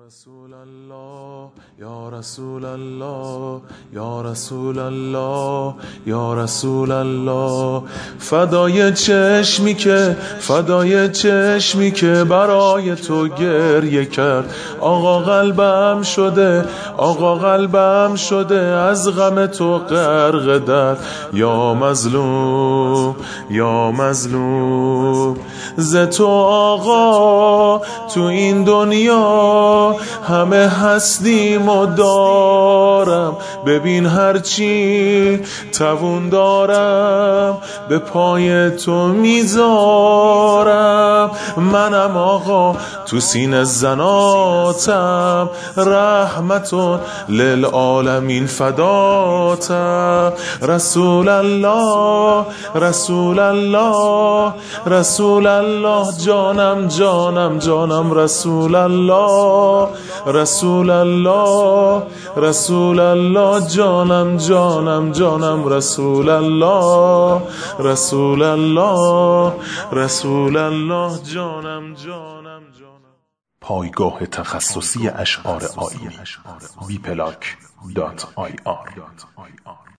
رسول الله یا رسول الله یا رسول الله یا رسول الله فدای چشمی که برای تو گریه کرد آقا قلبم شده از غم تو غرق درد یا مظلوم ز تو آقا تو این دنیا همه هستیم و دارم ببین هرچی توون دارم به پای تو میذارم منم آقا تو سینه زناتم رحمتون للعالمین فداتم رسول الله رسول الله رسول الله جانم رسول الله رسول الله رسول الله جانم رسول الله رسول الله رسول الله جانم پایگاه تخصصی اشعار آیینی wplac.ir